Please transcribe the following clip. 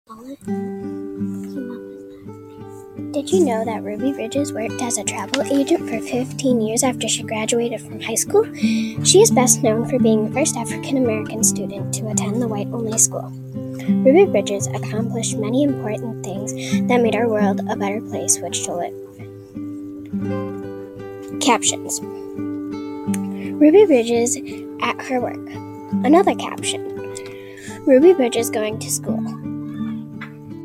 Did you know that Ruby Bridges worked as a travel agent for 15 years after she graduated from high school? She is best known for being the first African-American student to attend the white-only school. Ruby Bridges accomplished many important things that made our world a better place which to live. Captions. Ruby Bridges at her work. Another caption. Ruby Bridges going to school.